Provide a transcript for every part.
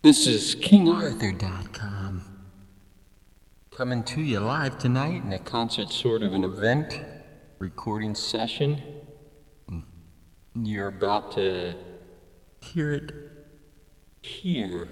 This is KingArthur.com coming to you live tonight in a concert sort of an event, recording session. You're about to hear it here.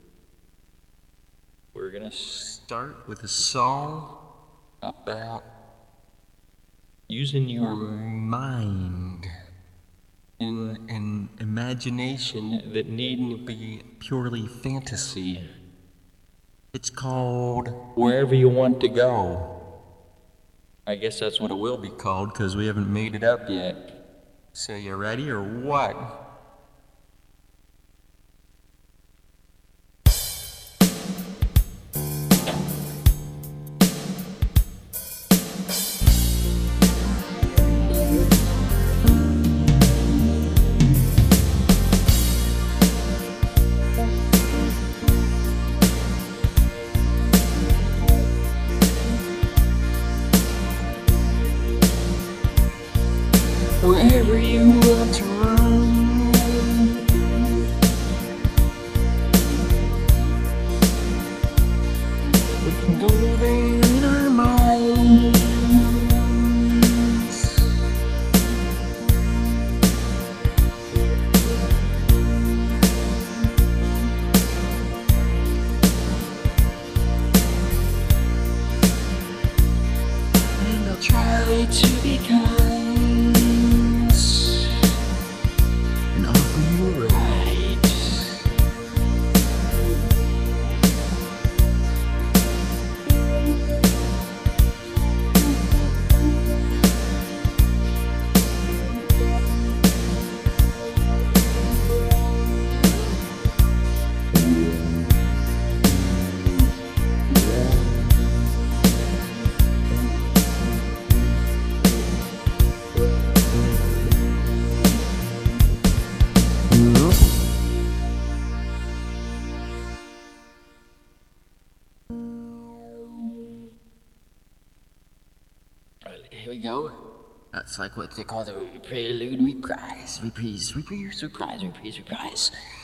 We're going to start with a song about using your mind in an imagination that needn't be purely fantasy. It's called Wherever You Want to Go. I guess that's what it will be called because we haven't made it up yet. So you ready or what? Wherever you want to run, we can go there in our minds. And I'll try to be kind. Here we go. That's like what they call the prelude, reprise.